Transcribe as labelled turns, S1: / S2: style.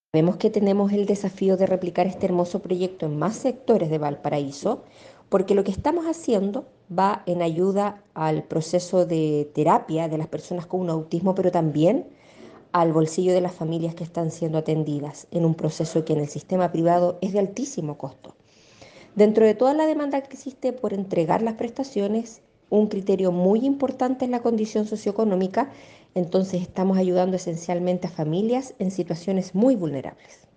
S1: Vemos que tenemos el desafío de replicar este hermoso proyecto en más sectores de Valparaíso, porque lo que estamos haciendo va en ayuda al proceso de terapia de las personas con un autismo, pero también al bolsillo de las familias que están siendo atendidas en un proceso que en el sistema privado es de altísimo costo. Dentro de toda la demanda que existe por entregar las prestaciones, un criterio muy importante es la condición socioeconómica, entonces estamos ayudando esencialmente a familias en situaciones muy vulnerables.